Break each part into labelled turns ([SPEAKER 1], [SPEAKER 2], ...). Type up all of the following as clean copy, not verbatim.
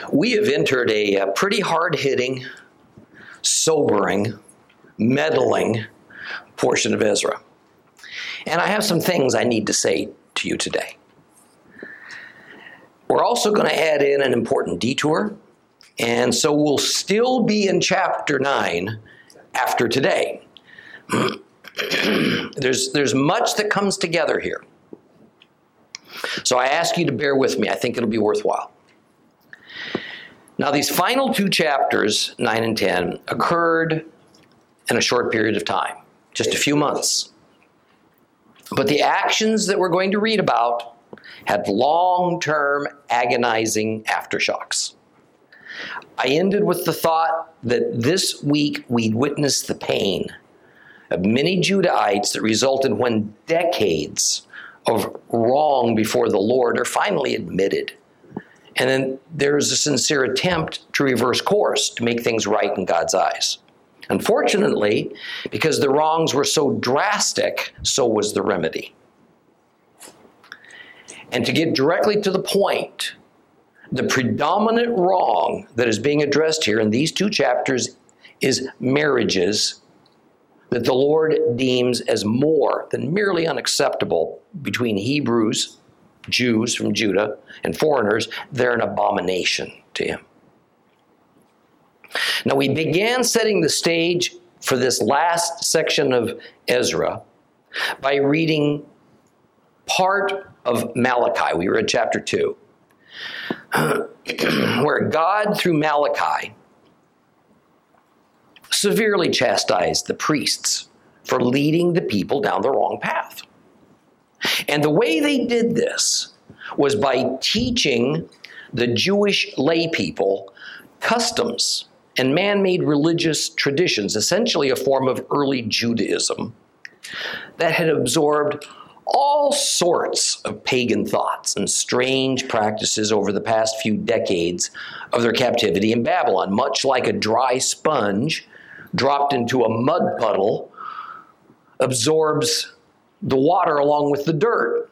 [SPEAKER 1] We have entered a pretty hard-hitting, sobering, meddling portion of Ezra. And I have some things I need to say to you today. We're also going to add in an important detour, and so we'll still be in chapter 9 after today. There's much that comes together here. So I ask you to bear with me. I think it'll be worthwhile. Now, these final two chapters, 9 and 10, occurred in a short period of time, just a few months. But the actions that we're going to read about had long-term agonizing aftershocks. I ended with the thought that this week we'd witness the pain of many Judahites that resulted when decades of wrong before the Lord are finally admitted. And then there's a sincere attempt to reverse course, to make things right in God's eyes. Unfortunately, because the wrongs were so drastic, so was the remedy. And to get directly to the point, the predominant wrong that is being addressed here in these two chapters is marriages that the Lord deems as more than merely unacceptable between Hebrews, Jews from Judah, and foreigners. They're an abomination to him. Now, we began setting the stage for this last section of Ezra by reading part of Malachi. We read chapter 2, where God, through Malachi, severely chastised the priests for leading the people down the wrong path. And the way they did this was by teaching the Jewish lay people customs and man-made religious traditions, essentially a form of early Judaism that had absorbed all sorts of pagan thoughts and strange practices over the past few decades of their captivity in Babylon, much like a dry sponge dropped into a mud puddle absorbs the water along with the dirt.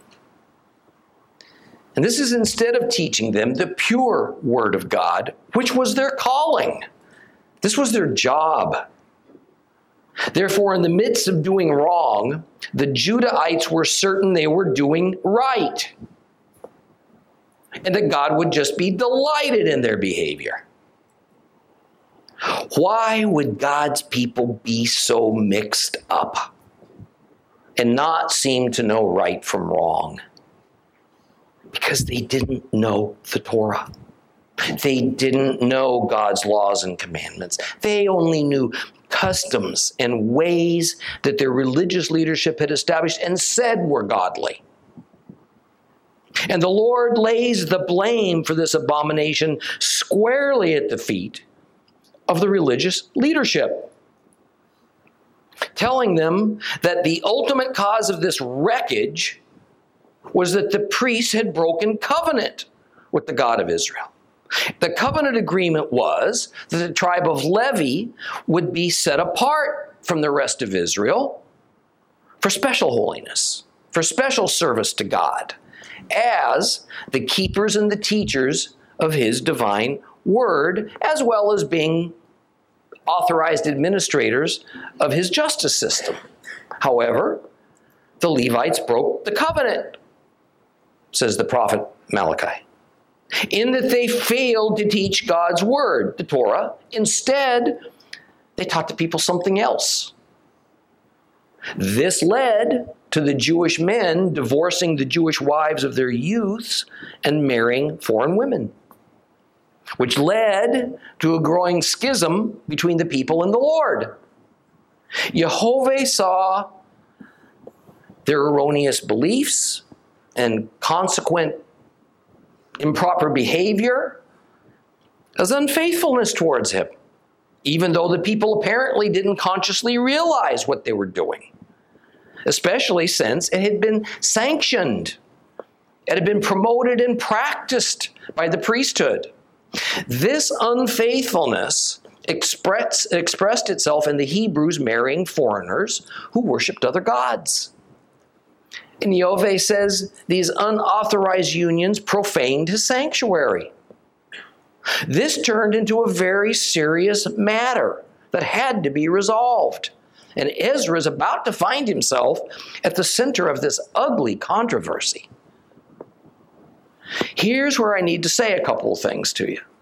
[SPEAKER 1] And this is instead of teaching them the pure Word of God, which was their calling. This was their job. Therefore, in the midst of doing wrong, the Judahites were certain they were doing right, and that God would just be delighted in their behavior. Why would God's people be so mixed up and not seem to know right from wrong? Because they didn't know the Torah. They didn't know God's laws and commandments. They only knew customs and ways that their religious leadership had established and said were godly. And the Lord lays the blame for this abomination squarely at the feet of the religious leadership, telling them that the ultimate cause of this wreckage was that the priests had broken covenant with the God of Israel. The covenant agreement was that the tribe of Levi would be set apart from the rest of Israel for special holiness, for special service to God, as the keepers and the teachers of his divine word, as well as being authorized administrators of his justice system. However, the Levites broke the covenant, says the prophet Malachi, in that they failed to teach God's word, the Torah. Instead, they taught the people something else. This led to the Jewish men divorcing the Jewish wives of their youths and marrying foreign women, which led to a growing schism between the people and the Lord. Jehovah saw their erroneous beliefs and consequent improper behavior as unfaithfulness towards him, even though the people apparently didn't consciously realize what they were doing, especially since it had been sanctioned. It had been promoted and practiced by the priesthood. This unfaithfulness expressed itself in the Hebrews marrying foreigners who worshipped other gods. And Jehovah says these unauthorized unions profaned his sanctuary. This turned into a very serious matter that had to be resolved. And Ezra is about to find himself at the center of this ugly controversy. Here's where I need to say a couple of things to you.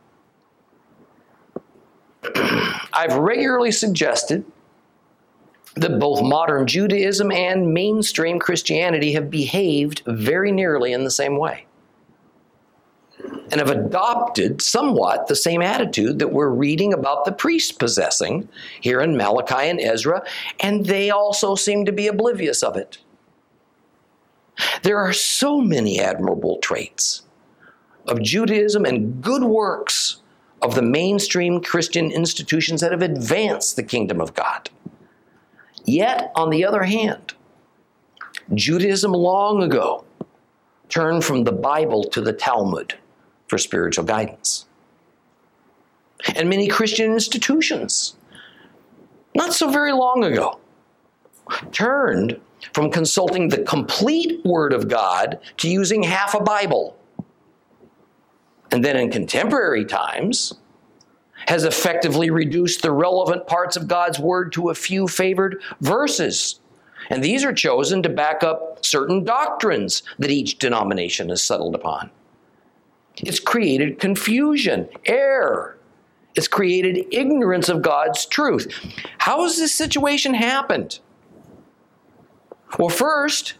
[SPEAKER 1] I've regularly suggested that both modern Judaism and mainstream Christianity have behaved very nearly in the same way, and have adopted somewhat the same attitude that we're reading about the priests possessing here in Malachi and Ezra, and they also seem to be oblivious of it. There are so many admirable traits of Judaism and good works of the mainstream Christian institutions that have advanced the kingdom of God. Yet, on the other hand, Judaism long ago turned from the Bible to the Talmud for spiritual guidance. And many Christian institutions, not so very long ago, turned from consulting the complete Word of God to using half a Bible. And then in contemporary times, has effectively reduced the relevant parts of God's Word to a few favored verses. And these are chosen to back up certain doctrines that each denomination has settled upon. It's created confusion, error. It's created ignorance of God's truth. How has this situation happened? Well, first,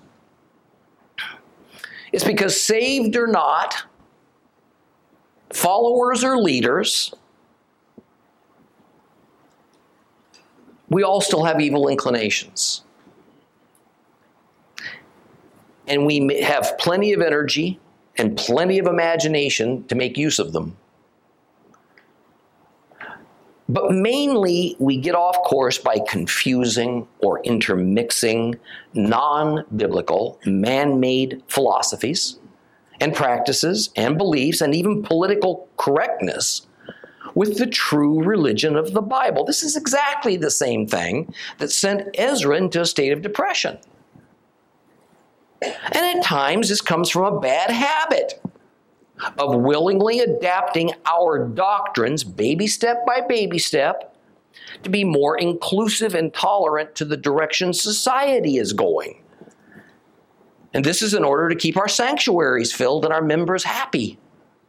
[SPEAKER 1] it's because saved or not, followers or leaders, we all still have evil inclinations. And we have plenty of energy and plenty of imagination to make use of them. But mainly, we get off course by confusing or intermixing non-biblical, man-made philosophies and practices and beliefs and even political correctness with the true religion of the Bible. This is exactly the same thing that sent Ezra into a state of depression. And at times, this comes from a bad habit of willingly adapting our doctrines, baby step by baby step, to be more inclusive and tolerant to the direction society is going. And this is in order to keep our sanctuaries filled and our members happy.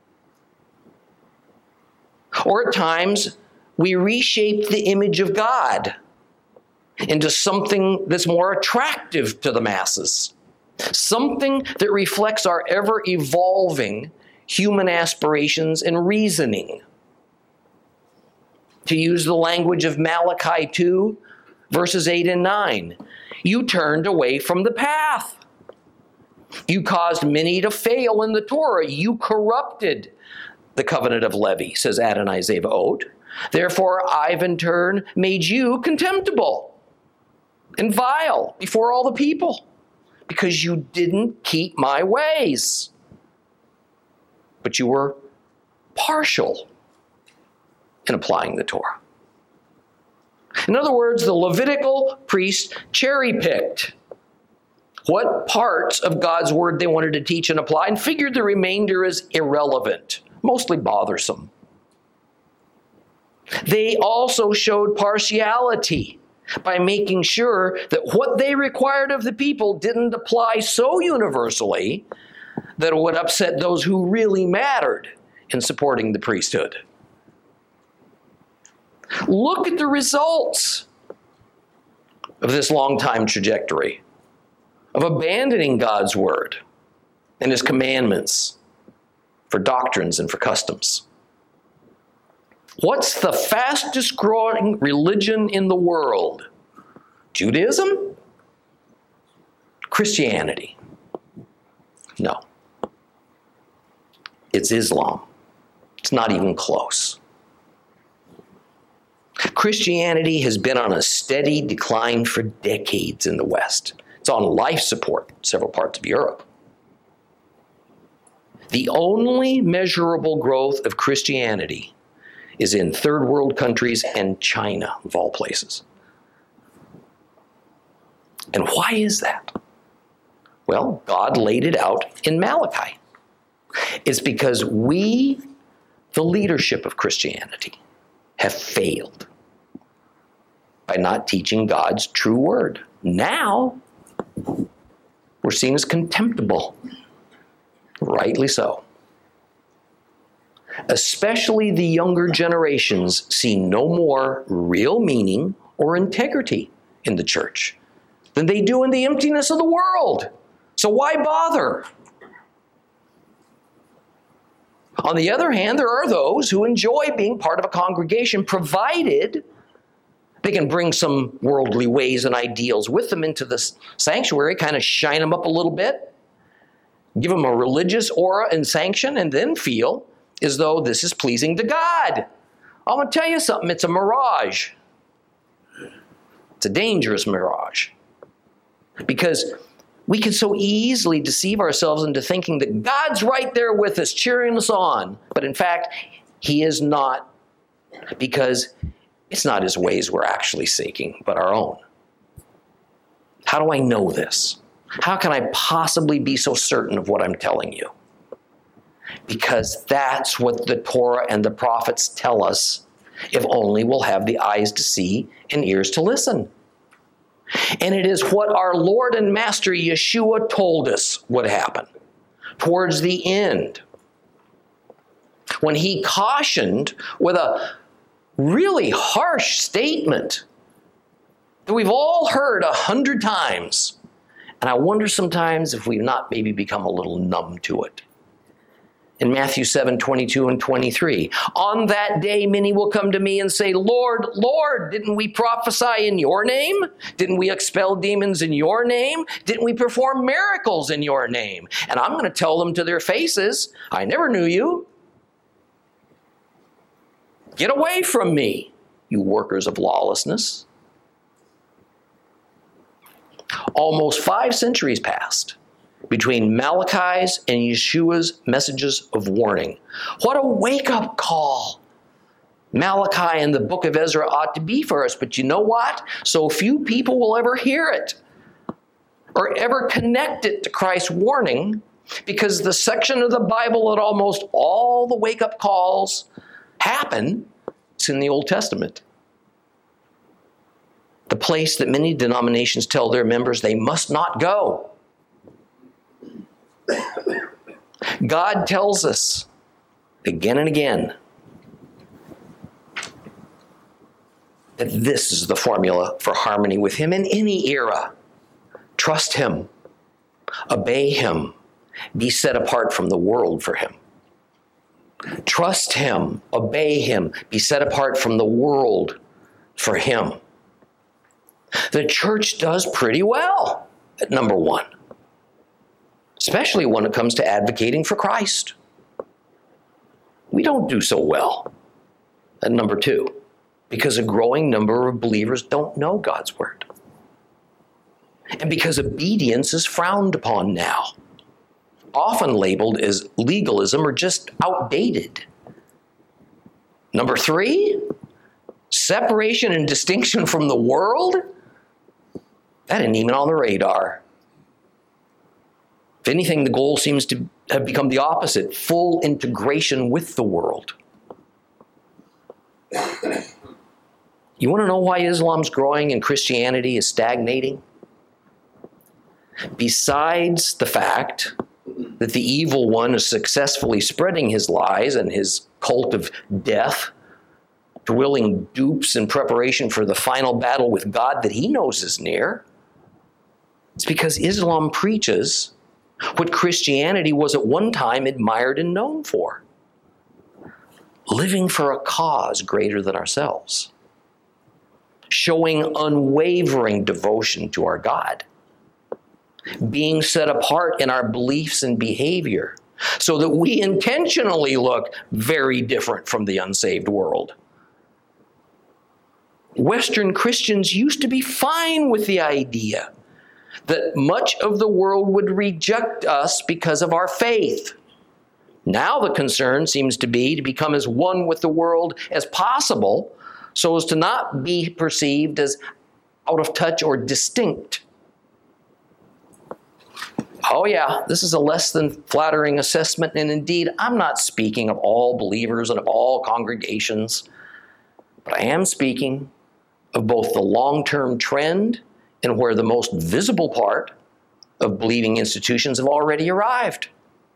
[SPEAKER 1] Or at times, we reshape the image of God into something that's more attractive to the masses. Something that reflects our ever-evolving human aspirations and reasoning. To use the language of Malachi 2, verses 8 and 9, you turned away from the path. You caused many to fail in the Torah. You corrupted the covenant of Levi, says Adonai Zevaot. Therefore, I've in turn made you contemptible and vile before all the people, because you didn't keep my ways. But you were partial in applying the Torah. In other words, the Levitical priests cherry-picked what parts of God's word they wanted to teach and apply, and figured the remainder is irrelevant, mostly bothersome. They also showed partiality by making sure that what they required of the people didn't apply so universally that it would upset those who really mattered in supporting the priesthood. Look at the results of this long-time trajectory of abandoning God's word and his commandments for doctrines and for customs. What's the fastest growing religion in the world? Judaism? Christianity? No. It's Islam. It's not even close. Christianity has been on a steady decline for decades in the West. It's on life support in several parts of Europe. The only measurable growth of Christianity is in third world countries and China, of all places. And why is that? Well, God laid it out in Malachi. It's because we, the leadership of Christianity have failed by not teaching God's true word. Now, we're seen as contemptible. Rightly so. Especially the younger generations see no more real meaning or integrity in the church than they do in the emptiness of the world. So why bother? On the other hand, there are those who enjoy being part of a congregation, provided they can bring some worldly ways and ideals with them into the sanctuary, kind of shine them up a little bit, give them a religious aura and sanction, and then feel as though this is pleasing to God. I'm going to tell you something. It's a mirage. It's a dangerous mirage. Because we can so easily deceive ourselves into thinking that God's right there with us, cheering us on. But in fact, He is not, because it's not His ways we're actually seeking, but our own. How do I know this? How can I possibly be so certain of what I'm telling you? Because that's what the Torah and the prophets tell us, if only we'll have the eyes to see and ears to listen. And it is what our Lord and Master Yeshua told us would happen towards the end, when He cautioned with a really harsh statement that we've all heard 100 times. And I wonder sometimes if we've not maybe become a little numb to it. In Matthew 7:22 and 23, on that day many will come to me and say, Lord, Lord, didn't we prophesy in your name? Didn't we expel demons in your name? Didn't we perform miracles in your name? And I'm going to tell them to their faces, I never knew you. Get away from me, you workers of lawlessness. Almost 5 centuries passed between Malachi's and Yeshua's messages of warning. What a wake-up call Malachi and the book of Ezra ought to be for us. But you know what? So few people will ever hear it or ever connect it to Christ's warning, because the section of the Bible that almost all the wake-up calls happen is in the Old Testament. The place that many denominations tell their members they must not go. God tells us again and again that this is the formula for harmony with Him in any era. Trust Him, obey Him, be set apart from the world for Him. Trust Him, obey Him, be set apart from the world for Him. The church does pretty well at number 1, especially when it comes to advocating for Christ. We don't do so well at number 2, because a growing number of believers don't know God's word. And because obedience is frowned upon now, often labeled as legalism or just outdated. Number 3, separation and distinction from the world. That isn't even on the radar. If anything, the goal seems to have become the opposite, full integration with the world. You want to know why Islam's growing and Christianity is stagnating? Besides the fact that the evil one is successfully spreading his lies and his cult of death to willing dupes in preparation for the final battle with God that he knows is near, it's because Islam preaches what Christianity was at one time admired and known for: living for a cause greater than ourselves, showing unwavering devotion to our God, being set apart in our beliefs and behavior so that we intentionally look very different from the unsaved world. Western Christians used to be fine with the idea that much of the world would reject us because of our faith. Now the concern seems to be to become as one with the world as possible, so as to not be perceived as out of touch or distinct. Oh yeah, this is a less than flattering assessment, and indeed, I'm not speaking of all believers and of all congregations, but I am speaking of both the long-term trend and where the most visible part of believing institutions have already arrived.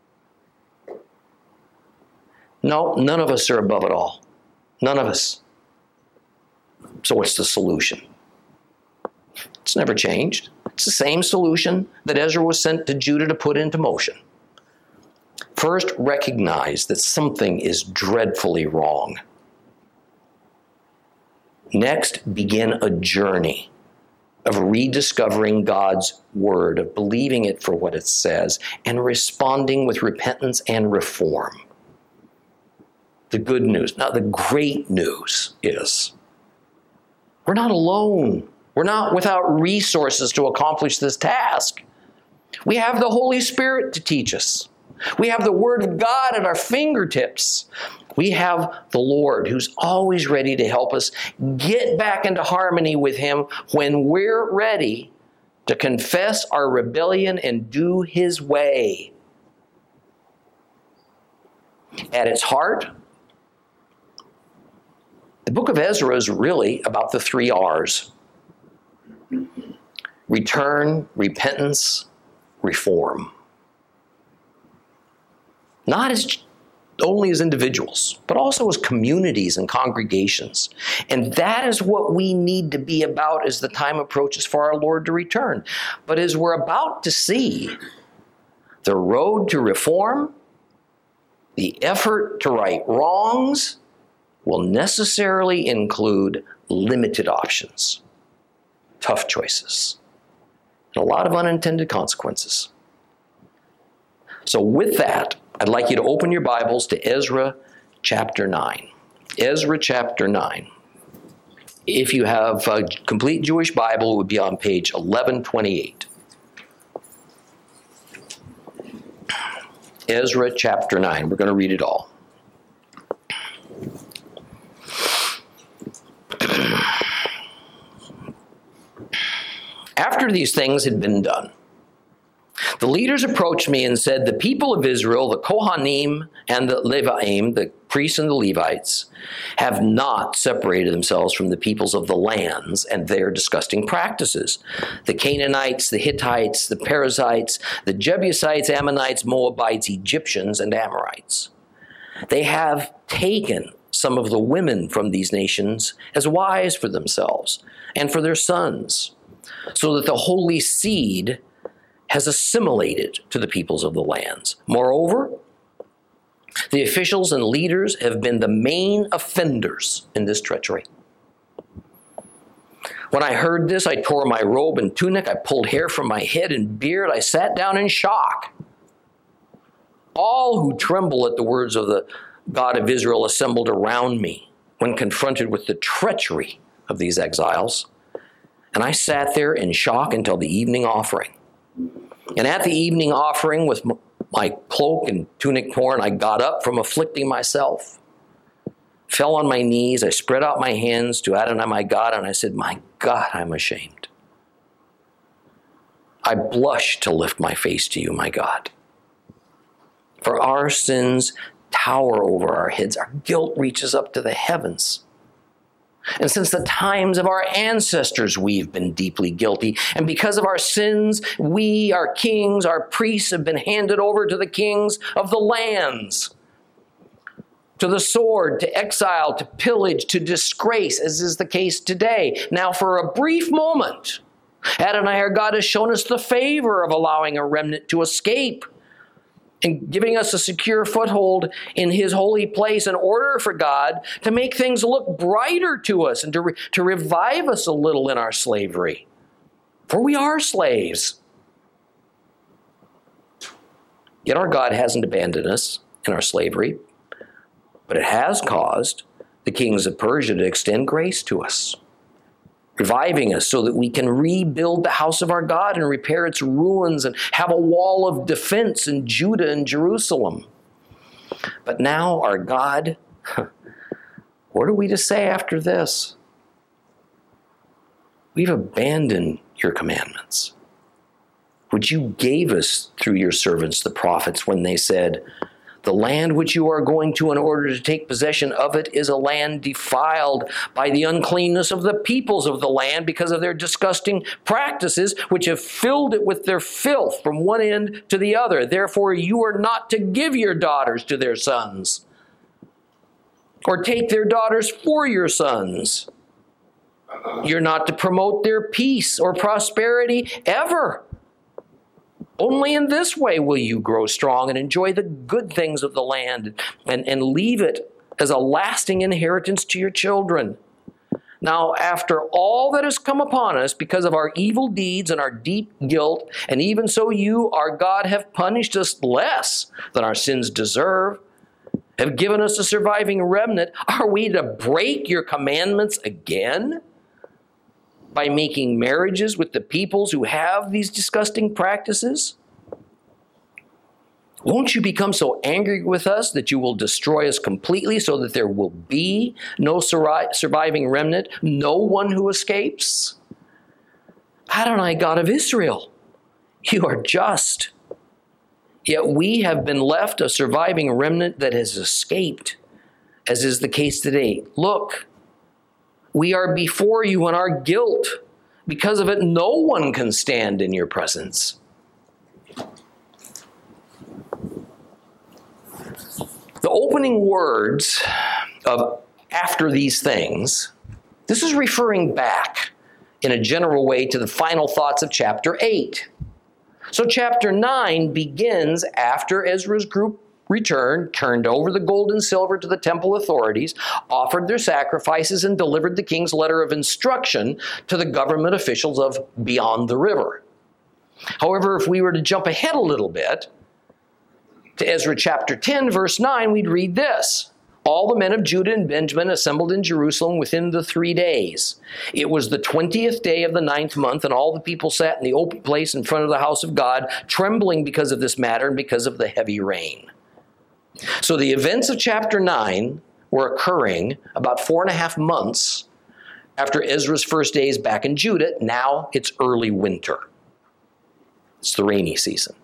[SPEAKER 1] No, none of us are above it all. None of us. So what's the solution? It's never changed. It's the same solution that Ezra was sent to Judah to put into motion. First, recognize that something is dreadfully wrong. Next, begin a journey of rediscovering God's word, of believing it for what it says, and responding with repentance and reform. The good news, now the great news is, we're not alone. We're not without resources to accomplish this task. We have the Holy Spirit to teach us. We have the Word of God at our fingertips. We have the Lord who's always ready to help us get back into harmony with Him when we're ready to confess our rebellion and do His way. At its heart, the book of Ezra is really about the 3 R's. Return, repentance, reform. Not as only as individuals, but also as communities and congregations. And that is what we need to be about as the time approaches for our Lord to return. But as we're about to see, the road to reform, the effort to right wrongs, will necessarily include limited options, tough choices, and a lot of unintended consequences. So with that, I'd like you to open your Bibles to Ezra chapter 9. Ezra chapter 9. If you have a complete Jewish Bible, it would be on page 1128. Ezra chapter 9. We're going to read it all. After these things had been done, the leaders approached me and said, the people of Israel, the Kohanim and the Levaim, the priests and the Levites, have not separated themselves from the peoples of the lands and their disgusting practices. The Canaanites, the Hittites, the Perizzites, the Jebusites, Ammonites, Moabites, Egyptians, and Amorites. They have taken some of the women from these nations as wives for themselves and for their sons, so that the holy seed has assimilated to the peoples of the lands. Moreover, the officials and leaders have been the main offenders in this treachery. When I heard this, I tore my robe and tunic, I pulled hair from my head and beard, I sat down in shock. All who tremble at the words of the God of Israel assembled around me when confronted with the treachery of these exiles. And I sat there in shock until the evening offering. And at the evening offering, with my cloak and tunic torn, I got up from afflicting myself, fell on my knees, I spread out my hands to Adonai my God, and I said, my God, I'm ashamed. I blush to lift my face to you, my God. For our sins tower over our heads. Our guilt reaches up to the heavens. And since the times of our ancestors, we've been deeply guilty. And because of our sins, we, our kings, our priests have been handed over to the kings of the lands, to the sword, to exile, to pillage, to disgrace, as is the case today. Now, for a brief moment, Adonai our God has shown us the favor of allowing a remnant to escape and giving us a secure foothold in His holy place in order for God to make things look brighter to us and to revive us a little in our slavery. For we are slaves. Yet our God hasn't abandoned us in our slavery, but it has caused the kings of Persia to extend grace to us, reviving us so that we can rebuild the house of our God and repair its ruins and have a wall of defense in Judah and Jerusalem. But now our God, what are we to say after this? We've abandoned your commandments. which you gave us through your servants, the prophets, when they said, the land which you are going to in order to take possession of it is a land defiled by the uncleanness of the peoples of the land because of their disgusting practices, which have filled it with their filth from one end to the other. Therefore, you are not to give your daughters to their sons, or take their daughters for your sons. You're not to promote their peace or prosperity ever. Only in this way will you grow strong and enjoy the good things of the land and leave it as a lasting inheritance to your children. Now, after all that has come upon us because of our evil deeds and our deep guilt, and even so you, our God, have punished us less than our sins deserve, have given us a surviving remnant, are we to break your commandments again by making marriages with the peoples who have these disgusting practices? Won't you become so angry with us that you will destroy us completely so that there will be no surviving remnant, no one who escapes? Adonai, God of Israel, you are just. Yet we have been left a surviving remnant that has escaped, as is the case today. Look, we are before you in our guilt. Because of it, no one can stand in your presence. The opening words of after these things, this is referring back in a general way to the final thoughts of chapter 8. So chapter 9 begins after Ezra's group returned, turned over the gold and silver to the temple authorities, offered their sacrifices, and delivered the king's letter of instruction to the government officials of beyond the river. However, if we were to jump ahead a little bit to Ezra chapter 10, verse 9, we'd read this. All the men of Judah and Benjamin assembled in Jerusalem within the 3 days. It was the 20th day of the 9th month, and all the people sat in the open place in front of the house of God, trembling because of this matter and because of the heavy rain. So the events of chapter 9 were occurring about 4.5 months after Ezra's first days back in Judah. Now it's early winter. It's the rainy season.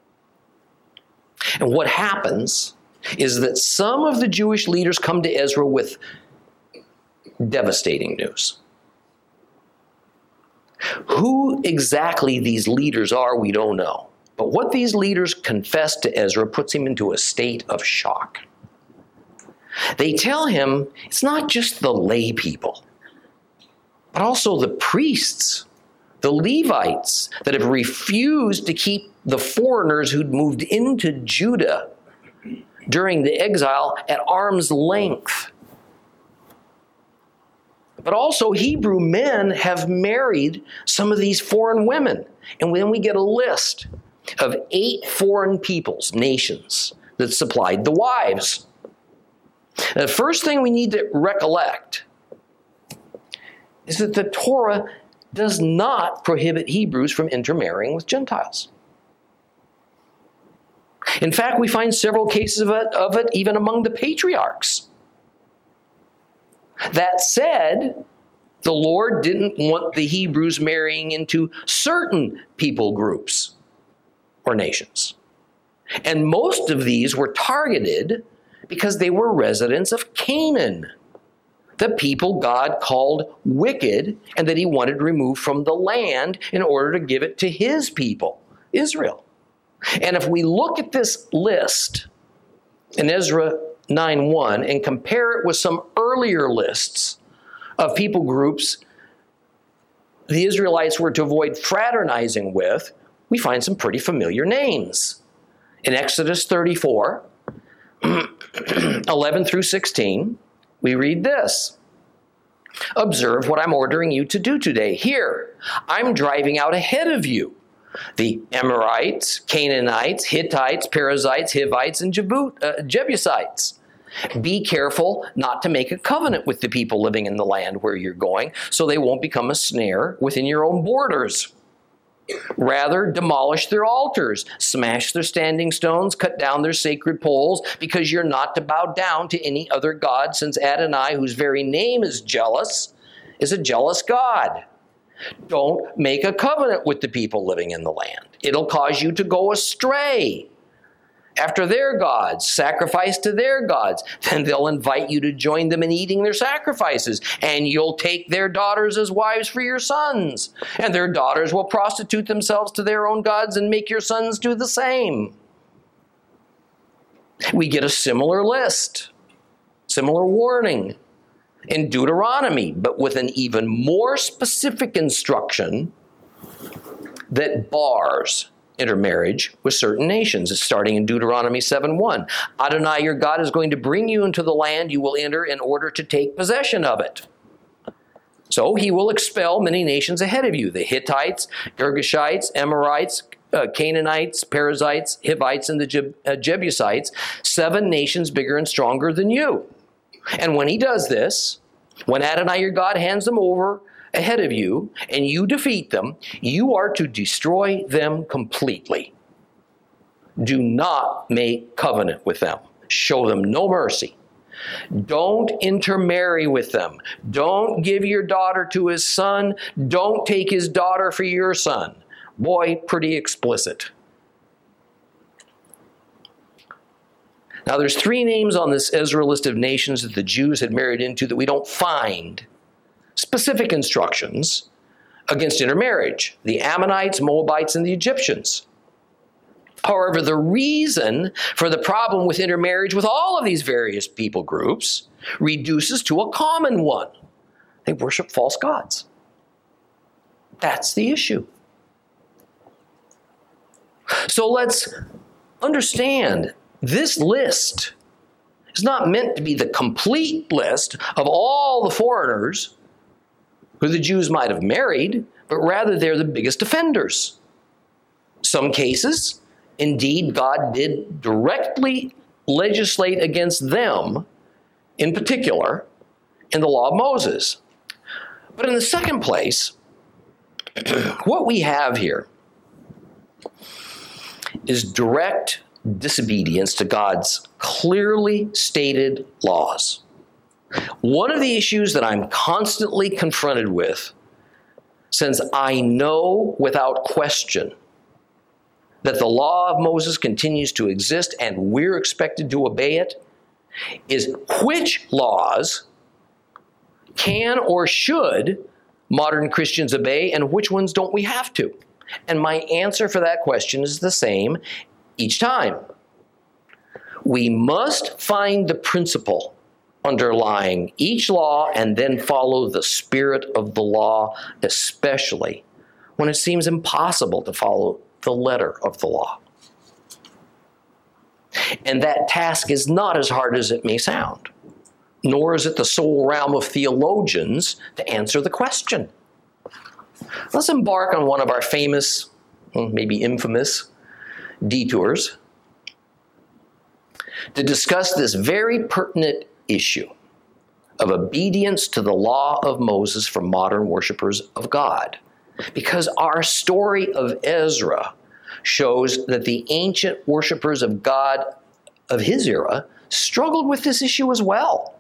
[SPEAKER 1] And what happens is that some of the Jewish leaders come to Ezra with devastating news. Who exactly these leaders are, we don't know. But what these leaders confess to Ezra puts him into a state of shock. They tell him it's not just the lay people, but also the priests, the Levites that have refused to keep the foreigners who'd moved into Judah during the exile at arm's length. But also Hebrew men have married some of these foreign women. And then we get a list of 8 foreign peoples, nations, that supplied the wives. The first thing we need to recollect is that the Torah does not prohibit Hebrews from intermarrying with Gentiles. In fact, we find several cases of it even among the patriarchs. That said, the Lord didn't want the Hebrews marrying into certain people groups or nations. And most of these were targeted because they were residents of Canaan, the people God called wicked and that he wanted removed from the land in order to give it to his people, Israel. And if we look at this list in Ezra 9:1 and compare it with some earlier lists of people groups the Israelites were to avoid fraternizing with, we find some pretty familiar names. In Exodus 34, 11 through 16, we read this. Observe what I'm ordering you to do today. Here, I'm driving out ahead of you the Amorites, Canaanites, Hittites, Perizzites, Hivites, and Jebusites. Be careful not to make a covenant with the people living in the land where you're going, so they won't become a snare within your own borders. Rather, demolish their altars, smash their standing stones, cut down their sacred poles, because you're not to bow down to any other god, since Adonai, whose very name is jealous, is a jealous God. Don't make a covenant with the people living in the land. It'll cause you to go astray after their gods, sacrifice to their gods. Then they'll invite you to join them in eating their sacrifices, and you'll take their daughters as wives for your sons. And their daughters will prostitute themselves to their own gods and make your sons do the same. We get a similar list, similar warning in Deuteronomy, but with an even more specific instruction that bars intermarriage with certain nations. It's starting in Deuteronomy 7:1. Adonai your God is going to bring you into the land you will enter in order to take possession of it. So he will expel many nations ahead of you, the Hittites, Girgashites, Amorites, Canaanites, Perizzites, Hivites, and the Jebusites, 7 nations bigger and stronger than you. And when he does this, when Adonai your God hands them over ahead of you and you defeat them, you are to destroy them completely. Do not make covenant with them. Show them no mercy. Don't intermarry with them. Don't give your daughter to his son. Don't take his daughter for your son. Boy, pretty explicit. Now, there's 3 names on this Ezra list of nations that the Jews had married into that we don't find specific instructions against intermarriage: the Ammonites, Moabites, and the Egyptians. However, the reason for the problem with intermarriage with all of these various people groups reduces to a common one. They worship false gods. That's the issue. So let's understand, this list is not meant to be the complete list of all the foreigners who the Jews might have married, but rather they're the biggest offenders. Some cases, indeed, God did directly legislate against them, in particular, in the law of Moses. But in the second place, what we have here is direct disobedience to God's clearly stated laws. One of the issues that I'm constantly confronted with, since I know without question that the law of Moses continues to exist and we're expected to obey it, is which laws can or should modern Christians obey and which ones don't we have to? And my answer for that question is the same each time. We must find the principle underlying each law and then follow the spirit of the law, especially when it seems impossible to follow the letter of the law. And that task is not as hard as it may sound, nor is it the sole realm of theologians to answer the question. Let's embark on one of our famous, maybe infamous, detours to discuss this very pertinent issue of obedience to the law of Moses for modern worshipers of God. Because our story of Ezra shows that the ancient worshipers of God of his era struggled with this issue as well.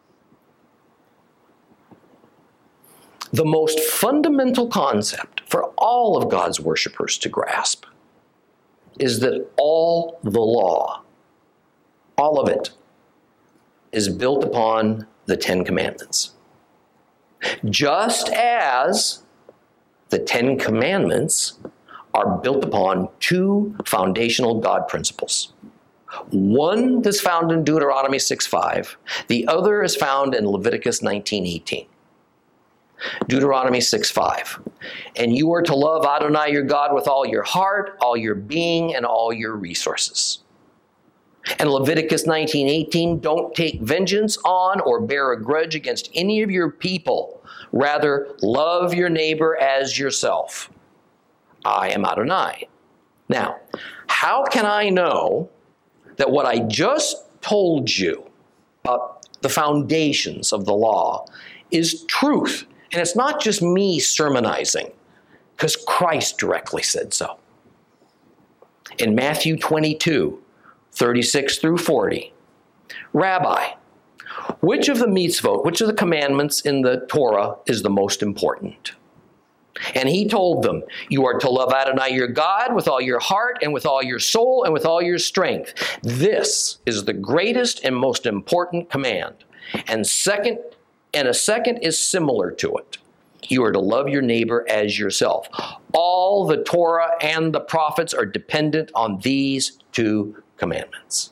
[SPEAKER 1] The most fundamental concept for all of God's worshipers to grasp is that all the law, all of it, is built upon the 10 Commandments. Just as the 10 Commandments are built upon 2 foundational God principles. One is found in Deuteronomy 6:5. The other is found in Leviticus 19:18. Deuteronomy 6:5. And you are to love Adonai your God with all your heart, all your being, and all your resources. And Leviticus 19:18, don't take vengeance on or bear a grudge against any of your people. Rather, love your neighbor as yourself. I am Adonai. Now, how can I know that what I just told you about the foundations of the law is truth? And it's not just me sermonizing, because Christ directly said so. In Matthew 22:36 through 40, Rabbi, which of the mitzvot, which of the commandments in the Torah is the most important? And he told them, you are to love Adonai your God with all your heart and with all your soul and with all your strength. This is the greatest and most important command. And a second is similar to it. You are to love your neighbor as yourself. All the Torah and the prophets are dependent on these two commandments.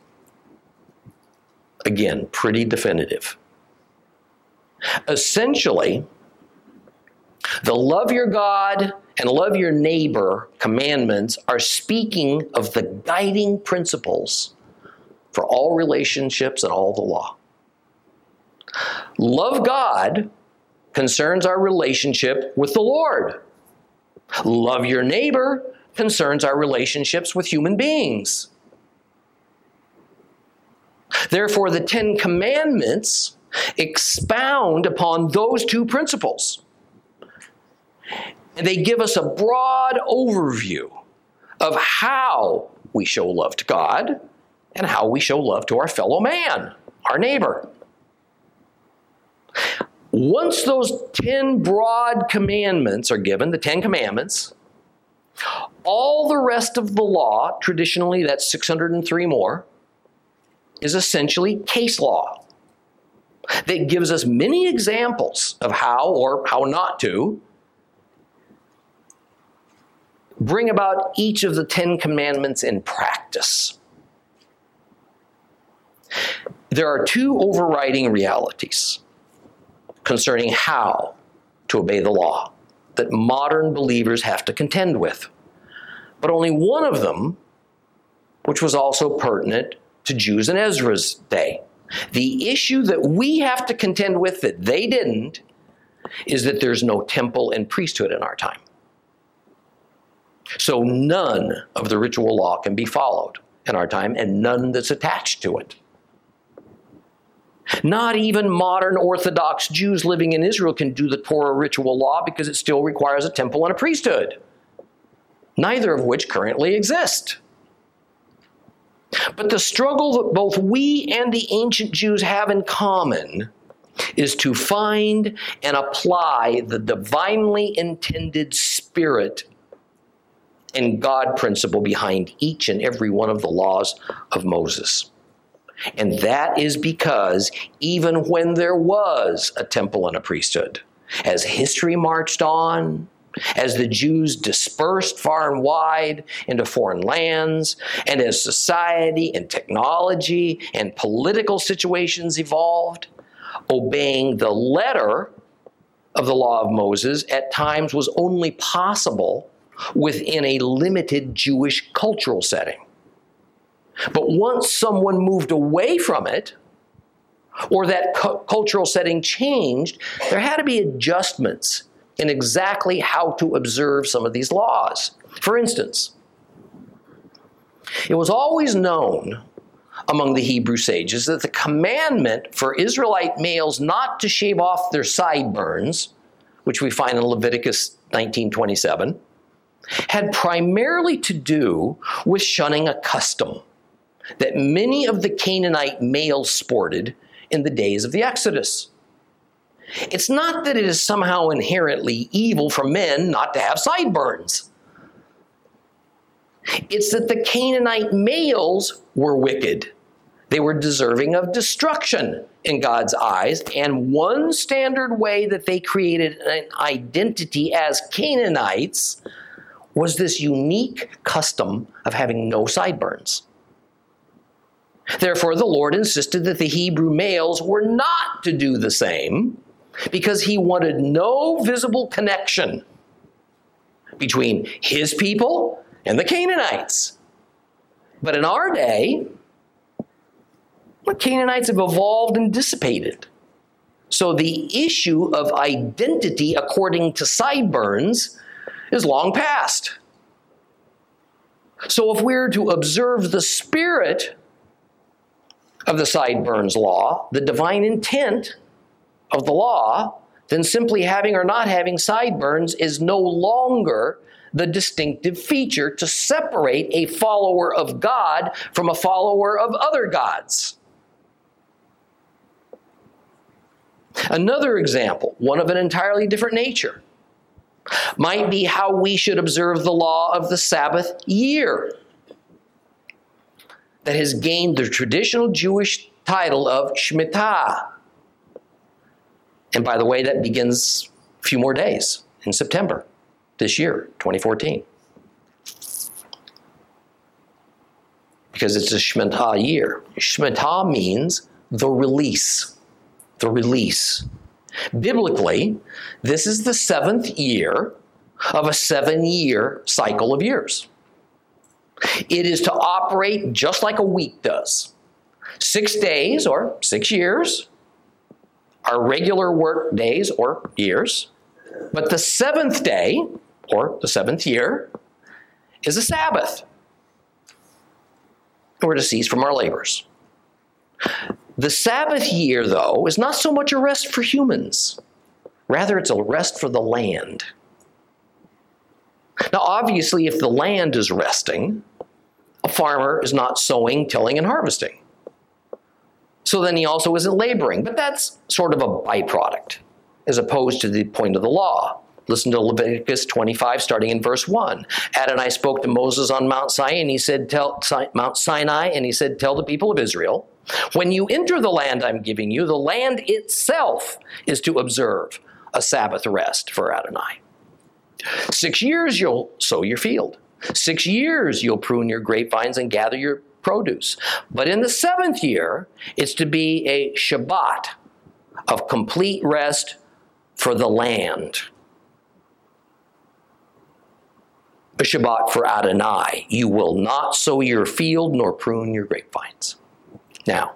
[SPEAKER 1] Again, pretty definitive. Essentially, the love your God and love your neighbor commandments are speaking of the guiding principles for all relationships and all the law. Love God concerns our relationship with the Lord. Love your neighbor concerns our relationships with human beings. Therefore, the Ten Commandments expound upon those two principles. And they give us a broad overview of how we show love to God and how we show love to our fellow man, our neighbor. Once those 10 broad commandments are given, the 10 commandments, all the rest of the law, traditionally that's 603 more, is essentially case law that gives us many examples of how or how not to bring about each of the 10 commandments in practice. There are two overriding realities concerning how to obey the law that modern believers have to contend with. But only one of them, which was also pertinent to Jews in Ezra's day. The issue that we have to contend with that they didn't is that there's no temple and priesthood in our time. So none of the ritual law can be followed in our time, and none that's attached to it. Not even modern Orthodox Jews living in Israel can do the Torah ritual law because it still requires a temple and a priesthood, neither of which currently exist. But the struggle that both we and the ancient Jews have in common is to find and apply the divinely intended spirit and God principle behind each and every one of the laws of Moses. And that is because even when there was a temple and a priesthood, as history marched on, as the Jews dispersed far and wide into foreign lands, and as society and technology and political situations evolved, obeying the letter of the law of Moses at times was only possible within a limited Jewish cultural setting. But once someone moved away from it, or that cultural setting changed, there had to be adjustments in exactly how to observe some of these laws. For instance, it was always known among the Hebrew sages that the commandment for Israelite males not to shave off their sideburns, which we find in Leviticus 19:27, had primarily to do with shunning a custom that many of the Canaanite males sported in the days of the Exodus. It's not that it is somehow inherently evil for men not to have sideburns. It's that the Canaanite males were wicked. They were deserving of destruction in God's eyes, and one standard way that they created an identity as Canaanites was this unique custom of having no sideburns. Therefore, the Lord insisted that the Hebrew males were not to do the same because he wanted no visible connection between his people and the Canaanites. But in our day, the Canaanites have evolved and dissipated. So the issue of identity according to sideburns is long past. So if we're to observe the spirit of the sideburns law, the divine intent of the law, then simply having or not having sideburns is no longer the distinctive feature to separate a follower of God from a follower of other gods. Another example, one of an entirely different nature. might be how we should observe the law of the Sabbath year that has gained the traditional Jewish title of Shemitah. And by the way, that begins a few more days in September this year, 2014. Because it's a Shemitah year. Shemitah means the release. The release. Biblically, this is the 7th year of a 7-year cycle of years. It is to operate just like a week does. 6 days or 6 years are regular work days or years, but the 7th day, or the 7th year, is a Sabbath. We're to cease from our labors. The Sabbath year, though, is not so much a rest for humans. Rather, it's a rest for the land. Now, obviously, if the land is resting, a farmer is not sowing, tilling, and harvesting. So then he also isn't laboring. But that's sort of a byproduct, as opposed to the point of the law. Listen to Leviticus 25, starting in verse 1. Adonai spoke to Moses on Mount Sinai, and he said, tell the people of Israel, when you enter the land I'm giving you, the land itself is to observe a Sabbath rest for Adonai. 6 years you'll sow your field. 6 years you'll prune your grapevines and gather your produce. But in the 7th year, it's to be a Shabbat of complete rest for the land. A Shabbat for Adonai. You will not sow your field nor prune your grapevines. Now,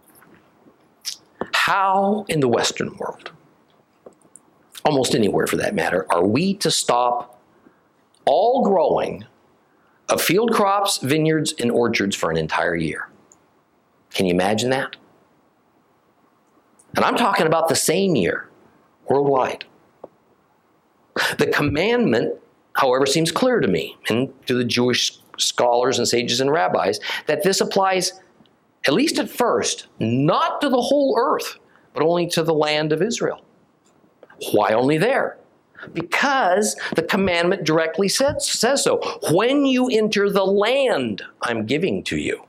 [SPEAKER 1] how in the Western world, almost anywhere for that matter, are we to stop all growing of field crops, vineyards, and orchards for an entire year? Can you imagine that? And I'm talking about the same year, worldwide. The commandment, however, seems clear to me and to the Jewish scholars and sages and rabbis that this applies, at least at first, not to the whole earth, but only to the land of Israel. Why only there? Because the commandment directly says so. When you enter the land I'm giving to you.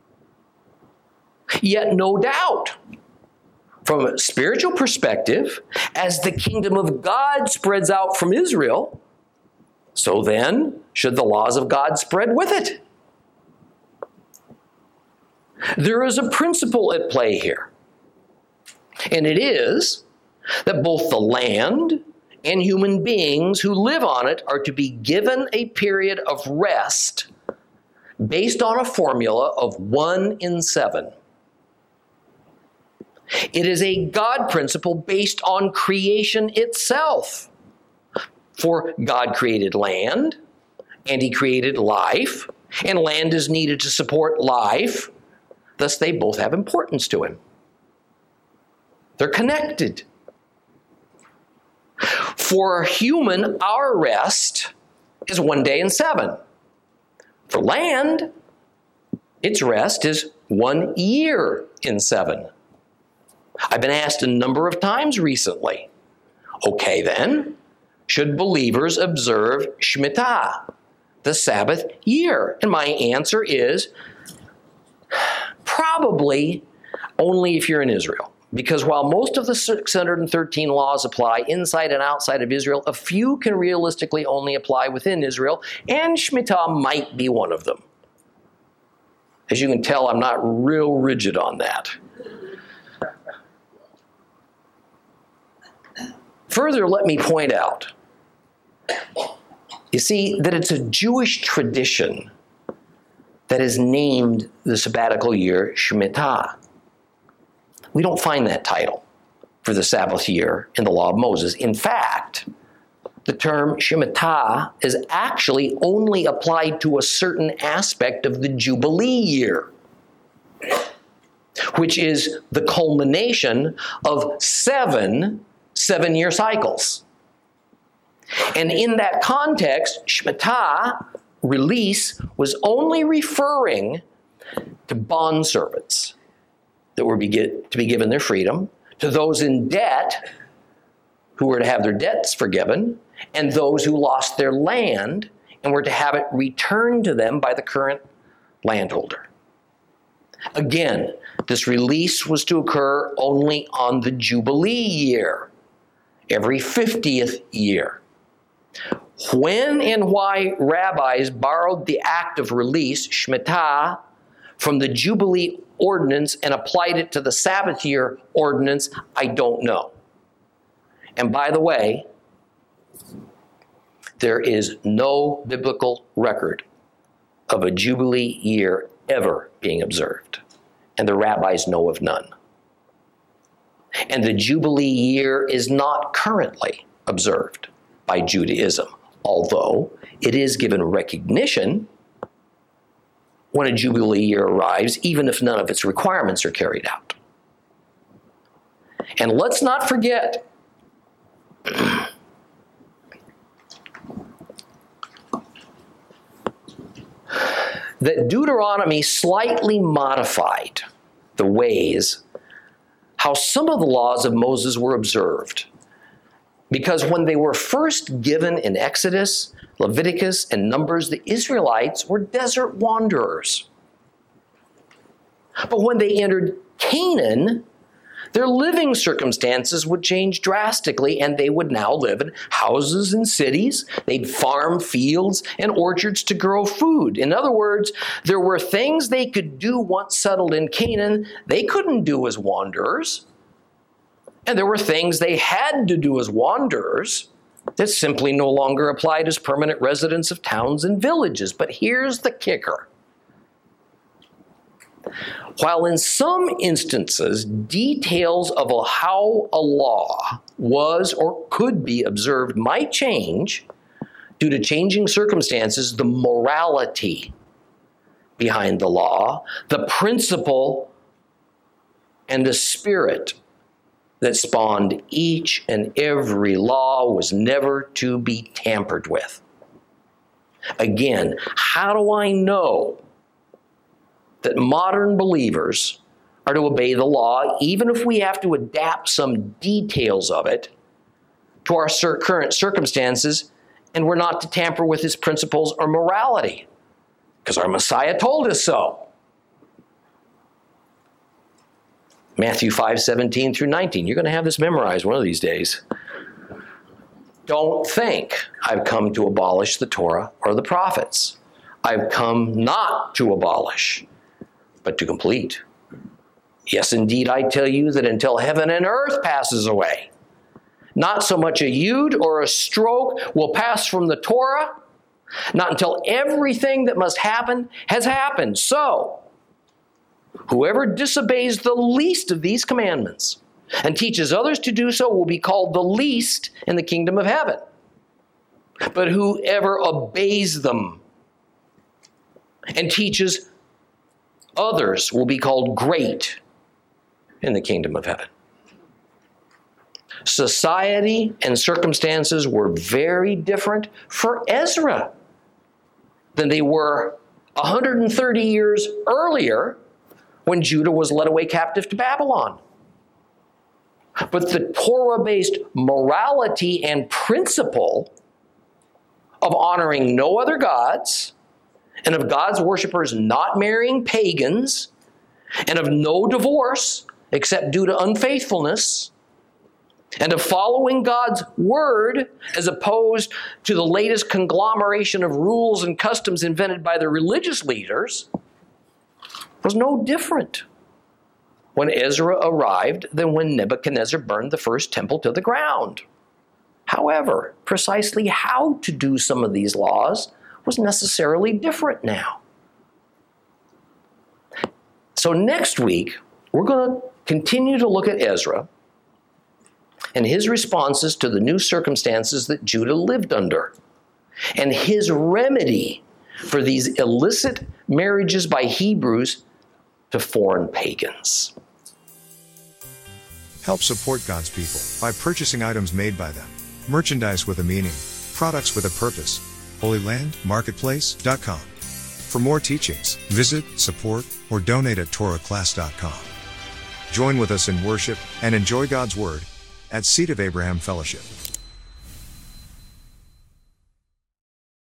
[SPEAKER 1] Yet no doubt, from a spiritual perspective, as the kingdom of God spreads out from Israel, so then should the laws of God spread with it. There is a principle at play here, and it is that both the land and human beings who live on it are to be given a period of rest based on a formula of 1 in 7. It is a God principle based on creation itself. For God created land, and He created life, and land is needed to support life. Thus, they both have importance to Him. They're connected. For a human, our rest is 1 day in 7. For land, its rest is 1 year in 7. I've been asked a number of times recently, okay then, should believers observe Shemitah, the Sabbath year? And my answer is probably only if you're in Israel. Because while most of the 613 laws apply inside and outside of Israel, a few can realistically only apply within Israel, and Shemitah might be one of them. As you can tell, I'm not real rigid on that. Further, let me point out, you see, that it's a Jewish tradition that has named the sabbatical year Shemitah. We don't find that title for the Sabbath year in the law of Moses. In fact, the term Shemitah is actually only applied to a certain aspect of the Jubilee year, which is the culmination of 7 7-year cycles. And in that context, Shemitah, release, was only referring to bondservants that were to be given their freedom, to those in debt who were to have their debts forgiven, and those who lost their land and were to have it returned to them by the current landholder. Again, this release was to occur only on the Jubilee year, every 50th year. When and why rabbis borrowed the act of release, Shemitah, from the Jubilee ordinance and applied it to the Sabbath year ordinance, I don't know. And by the way, there is no biblical record of a Jubilee year ever being observed, and the rabbis know of none. And the Jubilee year is not currently observed by Judaism, although it is given recognition when a Jubilee year arrives, even if none of its requirements are carried out. And let's not forget that Deuteronomy slightly modified the ways how some of the laws of Moses were observed. Because when they were first given in Exodus, Leviticus, and Numbers, the Israelites were desert wanderers. But when they entered Canaan, their living circumstances would change drastically, and they would now live in houses and cities. They'd farm fields and orchards to grow food. In other words, there were things they could do once settled in Canaan they couldn't do as wanderers. And there were things they had to do as wanderers that simply no longer applied as permanent residents of towns and villages. But here's the kicker. While in some instances, details of how a law was or could be observed might change due to changing circumstances, the morality behind the law, the principle, and the spirit that spawned each and every law was never to be tampered with. Again, how do I know that modern believers are to obey the law, even if we have to adapt some details of it to our current circumstances, and we're not to tamper with its principles or morality? Because our Messiah told us so. Matthew 5:17 through 19. You're going to have this memorized one of these days. Don't think I've come to abolish the Torah or the prophets. I've come not to abolish, but to complete. Yes, indeed, I tell you that until heaven and earth passes away, not so much a yud or a stroke will pass from the Torah, not until everything that must happen has happened. So, whoever disobeys the least of these commandments and teaches others to do so will be called the least in the kingdom of heaven. But whoever obeys them and teaches others will be called great in the kingdom of heaven. Society and circumstances were very different for Ezra than they were 130 years earlier when Judah was led away captive to Babylon. But the Torah-based morality and principle of honoring no other gods, and of God's worshipers not marrying pagans, and of no divorce except due to unfaithfulness, and of following God's word as opposed to the latest conglomeration of rules and customs invented by the religious leaders, was no different when Ezra arrived than when Nebuchadnezzar burned the first temple to the ground. However, precisely how to do some of these laws was necessarily different now. So next week, we're going to continue to look at Ezra and his responses to the new circumstances that Judah lived under, and his remedy for these illicit marriages by Hebrews to foreign pagans.
[SPEAKER 2] Help support God's people by purchasing items made by them. Merchandise with a meaning, products with a purpose. HolyLandMarketplace.com. For more teachings, visit, support, or donate at TorahClass.com. Join with us in worship and enjoy God's Word at Seed of Abraham Fellowship.